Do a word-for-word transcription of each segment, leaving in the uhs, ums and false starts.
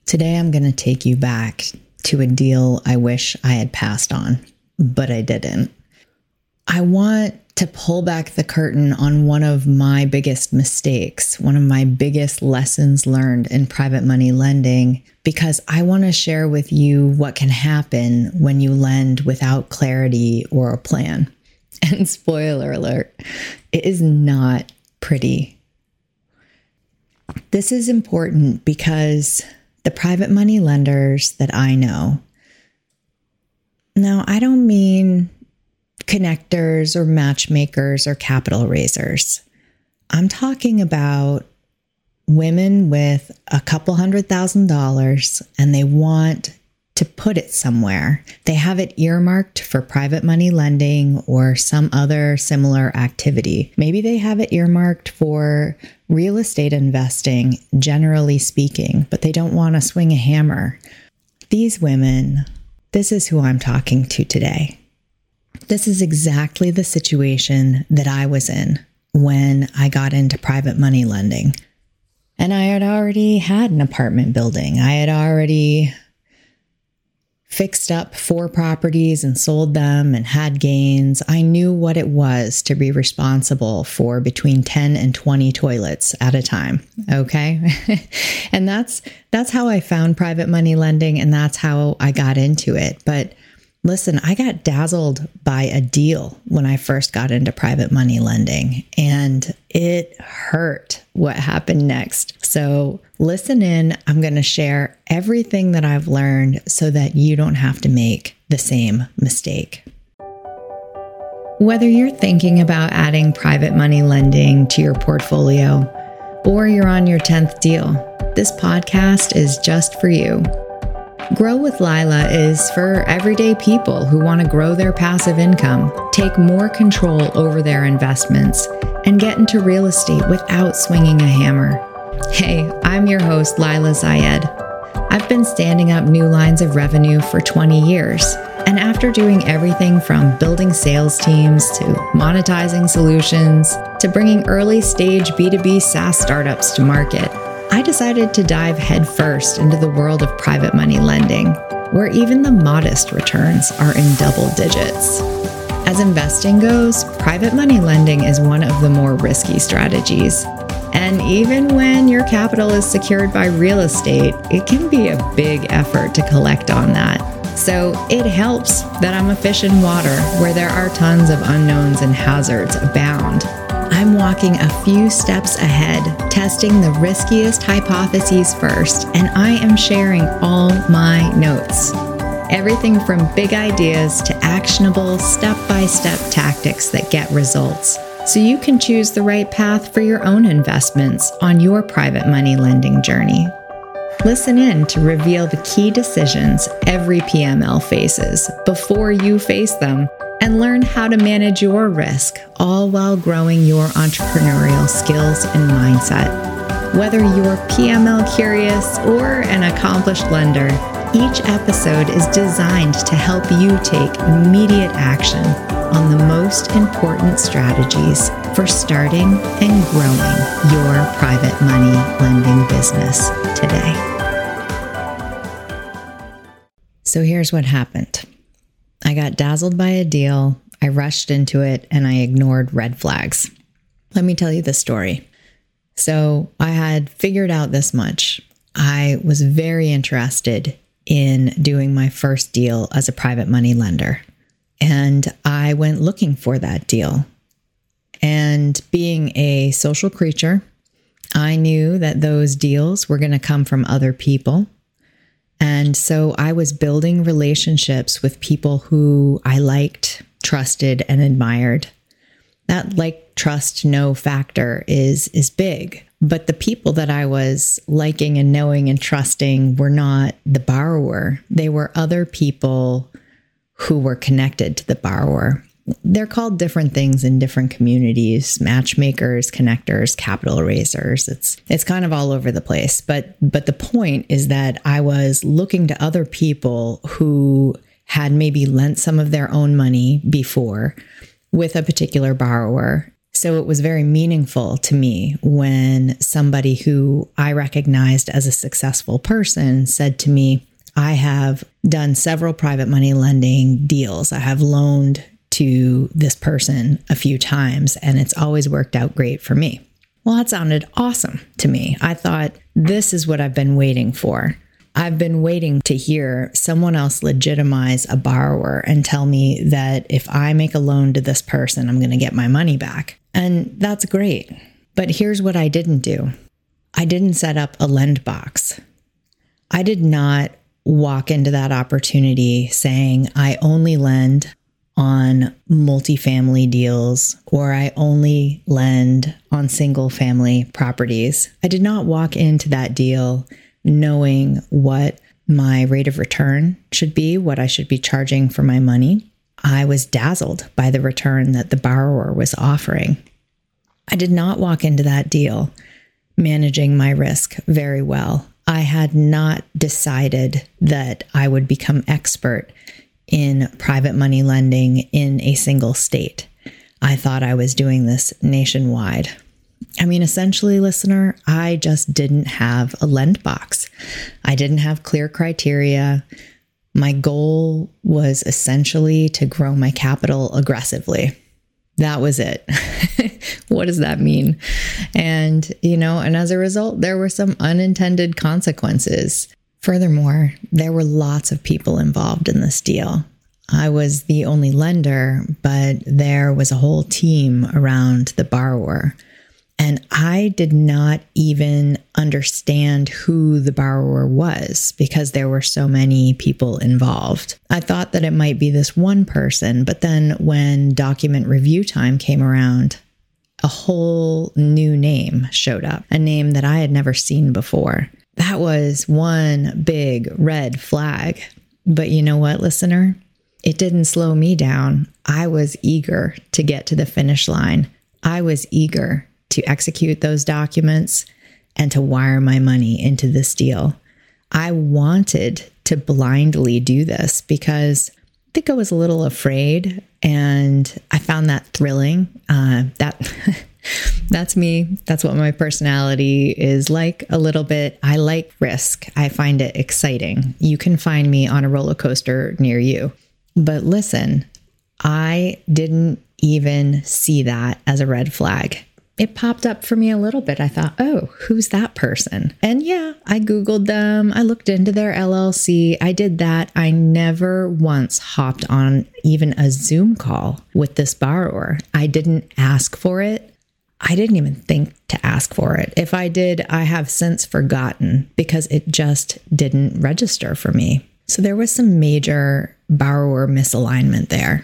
Today, I'm going to take you back to a deal I wish I had passed on, but I didn't. I want to pull back the curtain on one of my biggest mistakes, one of my biggest lessons learned in private money lending, because I want to share with you what can happen when you lend without clarity or a plan. And spoiler alert, it is not pretty. This is important because the private money lenders that I know, now I don't mean connectors or matchmakers or capital raisers. I'm talking about women with a couple hundred thousand dollars and they want to put it somewhere. They have it earmarked for private money lending or some other similar activity. Maybe they have it earmarked for real estate investing, generally speaking, but they don't want to swing a hammer. These women, this is who I'm talking to today. This is exactly the situation that I was in when I got into private money lending. And I had already had an apartment building. I had already fixed up four properties and sold them and had gains. I knew what it was to be responsible for between ten and twenty toilets at a time. Okay. And that's, that's how I found private money lending. And that's how I got into it. But listen, I got dazzled by a deal when I first got into private money lending, and it hurt what happened next. So listen in. I'm going to share everything that I've learned so that you don't have to make the same mistake. Whether you're thinking about adding private money lending to your portfolio or you're on your tenth deal, this podcast is just for you. Grow with Lila is for everyday people who want to grow their passive income, take more control over their investments, and get into real estate without swinging a hammer. Hey, I'm your host, Lila Zayed. I've been standing up new lines of revenue for twenty years, and after doing everything from building sales teams to monetizing solutions to bringing early stage B two B SaaS startups to market, I decided to dive headfirst into the world of private money lending, where even the modest returns are in double digits. As investing goes, private money lending is one of the more risky strategies. And even when your capital is secured by real estate, it can be a big effort to collect on that. So it helps that I'm a fish in water where there are tons of unknowns and hazards abound. I'm walking a few steps ahead, testing the riskiest hypotheses first, and I am sharing all my notes. Everything from big ideas to actionable step-by-step tactics that get results, so you can choose the right path for your own investments on your private money lending journey. Listen in to reveal the key decisions every P M L faces before you face them, and learn how to manage your risk, all while growing your entrepreneurial skills and mindset. Whether you're P M L curious or an accomplished lender, each episode is designed to help you take immediate action on the most important strategies for starting and growing your private money lending business today. So here's what happened. I got dazzled by a deal, I rushed into it, and I ignored red flags. Let me tell you the story. So I had figured out this much. I was very interested in doing my first deal as a private money lender, and I went looking for that deal. And being a social creature, I knew that those deals were going to come from other people. And so I was building relationships with people who I liked, trusted, and admired. That like, trust, know factor is, is big. But the people that I was liking and knowing and trusting were not the borrower. They were other people who were connected to the borrower. They're called different things in different communities: matchmakers, connectors, capital raisers. It's it's kind of all over the place. But but the point is that I was looking to other people who had maybe lent some of their own money before with a particular borrower. So it was very meaningful to me when somebody who I recognized as a successful person said to me, I have done several private money lending deals. I have loaned to this person a few times, and it's always worked out great for me. Well, that sounded awesome to me. I thought, this is what I've been waiting for. I've been waiting to hear someone else legitimize a borrower and tell me that if I make a loan to this person, I'm going to get my money back. And that's great. But here's what I didn't do. I didn't set up a lend box. I did not walk into that opportunity saying, I only lend on multifamily deals, or I only lend on single family properties. I did not walk into that deal knowing what my rate of return should be, what I should be charging for my money. I was dazzled by the return that the borrower was offering. I did not walk into that deal managing my risk very well. I had not decided that I would become expert in private money lending in a single state. I thought I was doing this nationwide. I mean, essentially, listener, I just didn't have a lend box. I didn't have clear criteria. My goal was essentially to grow my capital aggressively. That was it. What does that mean? And, you know, and as a result, there were some unintended consequences. Furthermore, there were lots of people involved in this deal. I was the only lender, but there was a whole team around the borrower. And I did not even understand who the borrower was because there were so many people involved. I thought that it might be this one person, but then when document review time came around, a whole new name showed up, a name that I had never seen before. That was one big red flag. But you know what, listener? It didn't slow me down. I was eager to get to the finish line. I was eager to execute those documents and to wire my money into this deal. I wanted to blindly do this because I think I was a little afraid, and I found that thrilling. Uh, that that's me. That's what my personality is like a little bit. I like risk. I find it exciting. You can find me on a roller coaster near you. But listen, I didn't even see that as a red flag. It popped up for me a little bit. I thought, oh, who's that person? And yeah, I Googled them. I looked into their L L C. I did that. I never once hopped on even a Zoom call with this borrower. I didn't ask for it. I didn't even think to ask for it. If I did, I have since forgotten because it just didn't register for me. So there was some major borrower misalignment there.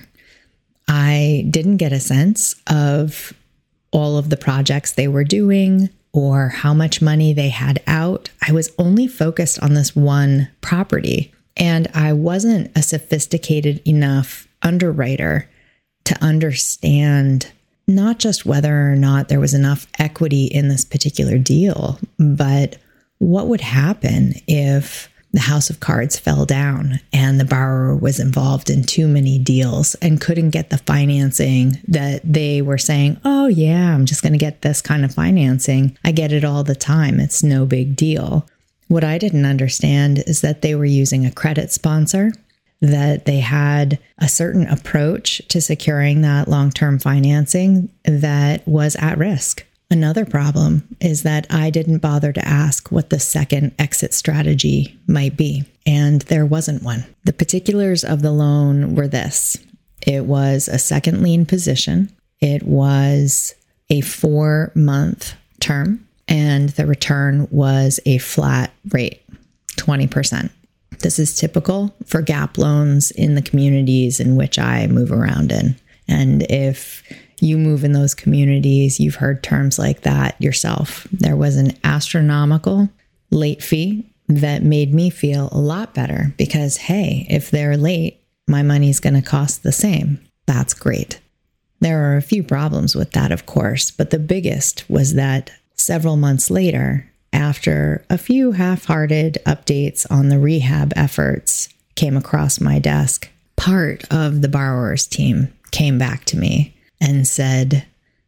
I didn't get a sense of all of the projects they were doing or how much money they had out. I was only focused on this one property, and I wasn't a sophisticated enough underwriter to understand not just whether or not there was enough equity in this particular deal, but what would happen if the house of cards fell down and the borrower was involved in too many deals and couldn't get the financing that they were saying, oh yeah, I'm just going to get this kind of financing. I get it all the time. It's no big deal. What I didn't understand is that they were using a credit sponsor, that they had a certain approach to securing that long-term financing that was at risk. Another problem is that I didn't bother to ask what the second exit strategy might be, and there wasn't one. The particulars of the loan were this. It was a second lien position. It was a four-month term, and the return was a flat rate, twenty percent. This is typical for gap loans in the communities in which I move around in. And if you move in those communities, you've heard terms like that yourself. There was an astronomical late fee that made me feel a lot better because, hey, if they're late, my money's going to cost the same. That's great. There are a few problems with that, of course, but the biggest was that several months later, after a few half-hearted updates on the rehab efforts came across my desk, part of the borrower's team came back to me and said,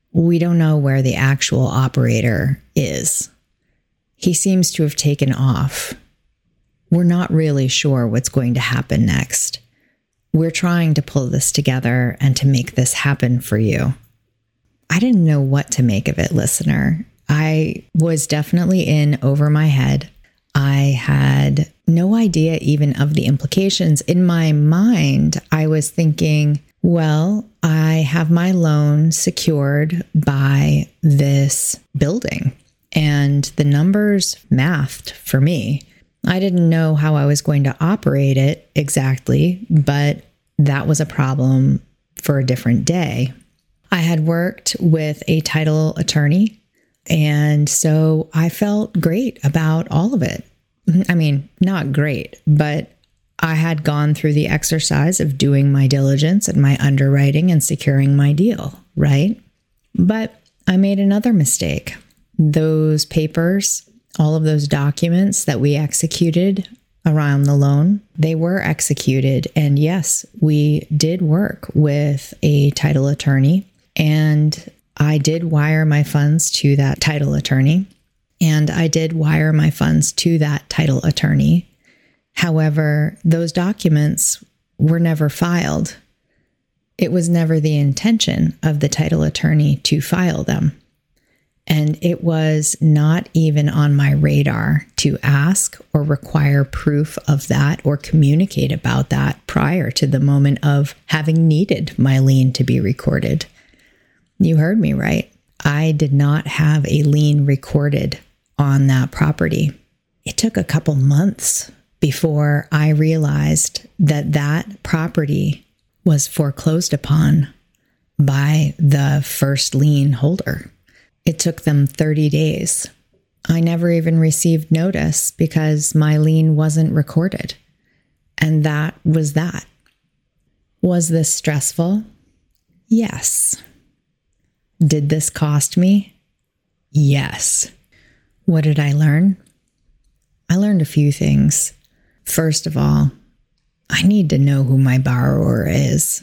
we don't know where the actual operator is. He seems to have taken off. We're not really sure what's going to happen next. We're trying to pull this together and to make this happen for you. I didn't know what to make of it, listener. I was definitely in over my head. I had no idea even of the implications. In my mind, I was thinking, well, I have my loan secured by this building, and the numbers mathed for me. I didn't know how I was going to operate it exactly, but that was a problem for a different day. I had worked with a title attorney, and so I felt great about all of it. I mean, not great, but I had gone through the exercise of doing my diligence and my underwriting and securing my deal, right? But I made another mistake. Those papers, all of those documents that we executed around the loan, they were executed. And yes, we did work with a title attorney, and I did wire my funds to that title attorney, and I did wire my funds to that title attorney. However, those documents were never filed. It was never the intention of the title attorney to file them. And it was not even on my radar to ask or require proof of that or communicate about that prior to the moment of having needed my lien to be recorded. You heard me right. I did not have a lien recorded on that property. It took a couple months before I realized that that property was foreclosed upon by the first lien holder. It took them thirty days. I never even received notice because my lien wasn't recorded. And that was that. Was this stressful? Yes. Did this cost me? Yes. What did I learn? I learned a few things. First of all, I need to know who my borrower is.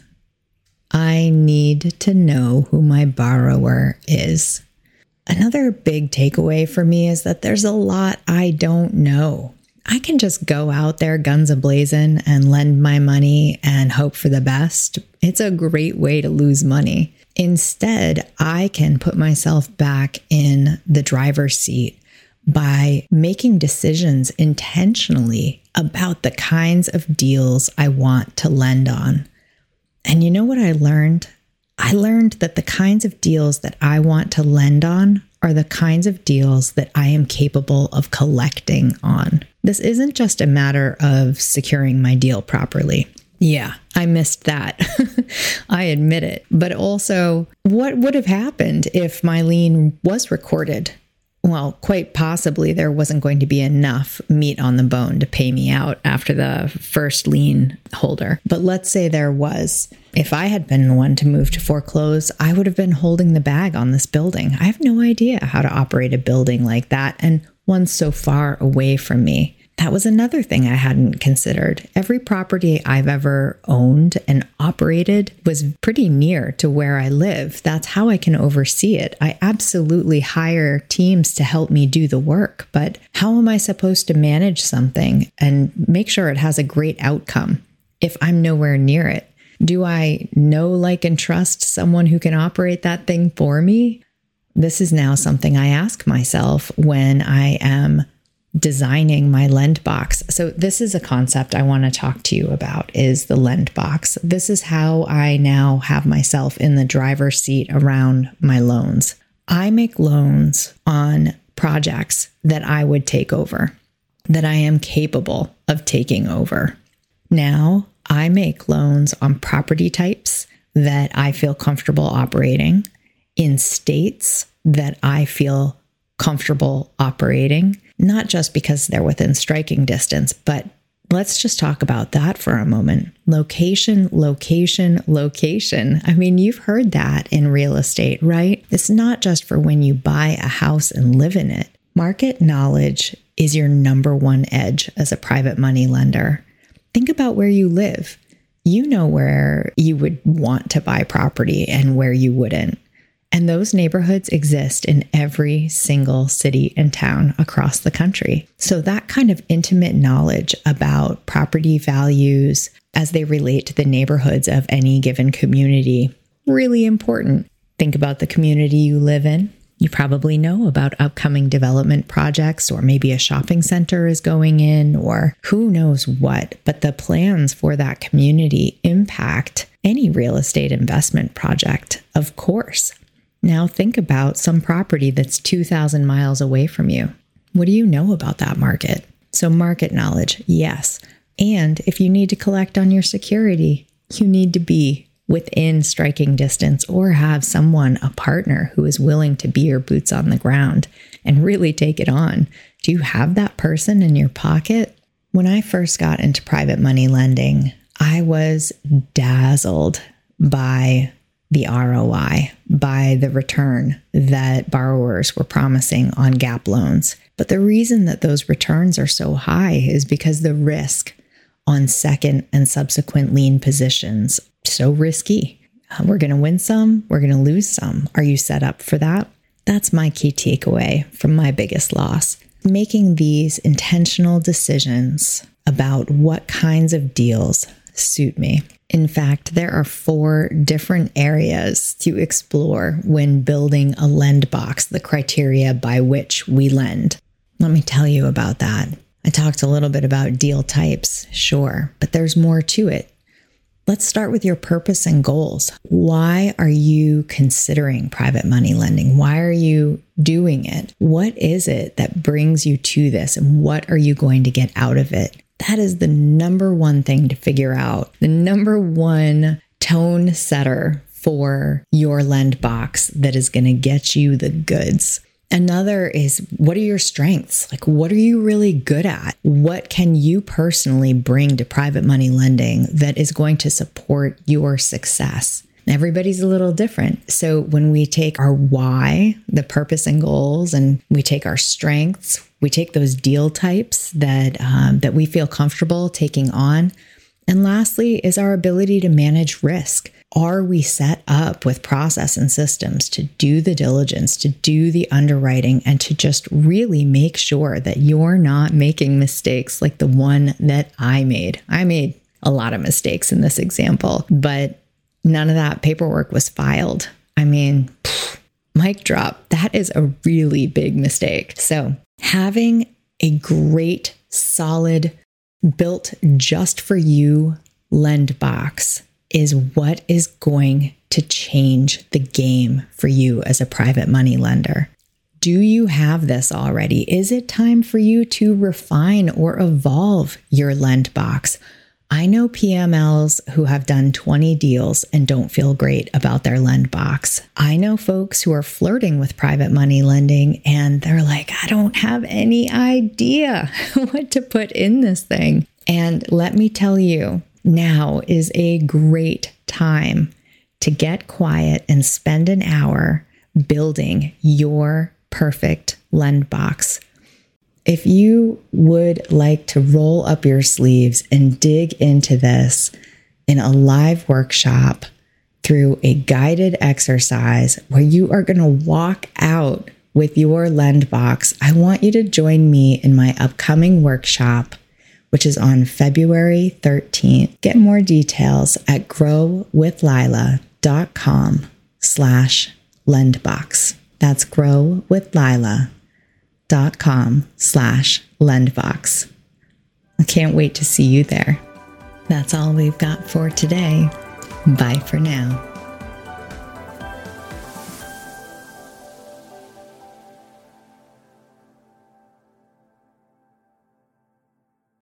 I need to know who my borrower is. Another big takeaway for me is that there's a lot I don't know. I can just go out there guns a-blazing and lend my money and hope for the best. It's a great way to lose money. Instead, I can put myself back in the driver's seat by making decisions intentionally about the kinds of deals I want to lend on. And you know what I learned? I learned that the kinds of deals that I want to lend on are the kinds of deals that I am capable of collecting on. This isn't just a matter of securing my deal properly. Yeah, I missed that. I admit it. But also, what would have happened if my lien was recorded? Well, quite possibly there wasn't going to be enough meat on the bone to pay me out after the first lien holder. But let's say there was. If I had been the one to move to foreclose, I would have been holding the bag on this building. I have no idea how to operate a building like that, and one so far away from me. That was another thing I hadn't considered. Every property I've ever owned and operated was pretty near to where I live. That's how I can oversee it. I absolutely hire teams to help me do the work, but how am I supposed to manage something and make sure it has a great outcome if I'm nowhere near it? Do I know, like, and trust someone who can operate that thing for me? This is now something I ask myself when I am designing my lend box. So this is a concept I want to talk to you about, is the lend box. This is how I now have myself in the driver's seat around my loans. I make loans on projects that I would take over, that I am capable of taking over. Now, I make loans on property types that I feel comfortable operating, in states that I feel comfortable operating, not just because they're within striking distance, but let's just talk about that for a moment. Location, location, location. I mean, you've heard that in real estate, right? It's not just for when you buy a house and live in it. Market knowledge is your number one edge as a private money lender. Think about where you live. You know where you would want to buy property and where you wouldn't. And those neighborhoods exist in every single city and town across the country. So that kind of intimate knowledge about property values as they relate to the neighborhoods of any given community, really important. Think about the community you live in. You probably know about upcoming development projects, or maybe a shopping center is going in, or who knows what, but the plans for that community impact any real estate investment project, of course. Now think about some property that's two thousand miles away from you. What do you know about that market? So market knowledge, yes. And if you need to collect on your security, you need to be within striking distance or have someone, a partner who is willing to be your boots on the ground and really take it on. Do you have that person in your pocket? When I first got into private money lending, I was dazzled by the R O I, by the return that borrowers were promising on gap loans. But the reason that those returns are so high is because the risk on second and subsequent lien positions, so risky. Uh, we're going to win some, we're going to lose some. Are you set up for that? That's my key takeaway from my biggest loss. Making these intentional decisions about what kinds of deals suit me. In fact, there are four different areas to explore when building a lend box, the criteria by which we lend. Let me tell you about that. I talked a little bit about deal types, sure, but there's more to it. Let's start with your purpose and goals. Why are you considering private money lending? Why are you doing it? What is it that brings you to this, and what are you going to get out of it? That is the number one thing to figure out. The number one tone setter for your lend box that is going to get you the goods. Another is, what are your strengths? Like, what are you really good at? What can you personally bring to private money lending that is going to support your success? Everybody's a little different. So when we take our why, the purpose and goals, and we take our strengths, we take those deal types that um, that we feel comfortable taking on. And lastly is our ability to manage risk. Are we set up with process and systems to do the diligence, to do the underwriting, and to just really make sure that you're not making mistakes like the one that I made? I made a lot of mistakes in this example, but none of that paperwork was filed. I mean, pfft, mic drop. That is a really big mistake. So having a great, solid, built just for you lend box is what is going to change the game for you as a private money lender. Do you have this already? Is it time for you to refine or evolve your lend box? I know P M Ls who have done twenty deals and don't feel great about their lend box. I know folks who are flirting with private money lending and they're like, I don't have any idea what to put in this thing. And let me tell you, now is a great time to get quiet and spend an hour building your perfect lend box. If you would like to roll up your sleeves and dig into this in a live workshop through a guided exercise where you are going to walk out with your lend box, I want you to join me in my upcoming workshop, which is on February thirteenth. Get more details at growwithlila.com slash lendbox. That's growwithlila.com slash lendbox. I can't wait to see you there. That's all we've got for today. Bye for now.